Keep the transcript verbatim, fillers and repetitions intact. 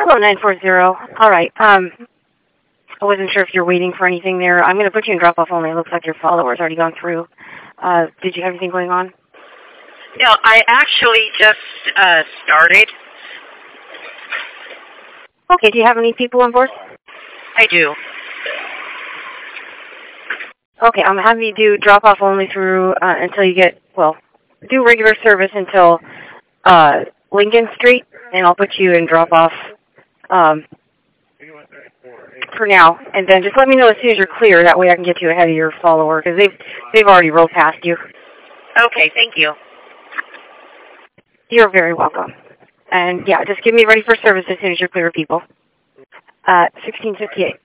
Hello, nine four zero. All right. Um, I wasn't sure if you're waiting for anything there. I'm going to put you in drop-off only. It looks like your follower's already gone through. Uh, did you have anything going on? No, I actually just uh, started. Okay, do you have any people on board? I do. Okay, I'm having you do drop-off only through uh, until you get, well, do regular service until uh, Lincoln Street, and I'll put you in drop-off um, for now. And then just let me know as soon as you're clear. That way I can get you ahead of your follower, because they've, they've already rolled past you. Okay, thank you. You're very welcome. And, yeah, just get me ready for service as soon as you're clear, people. Uh, sixteen fifty-eight.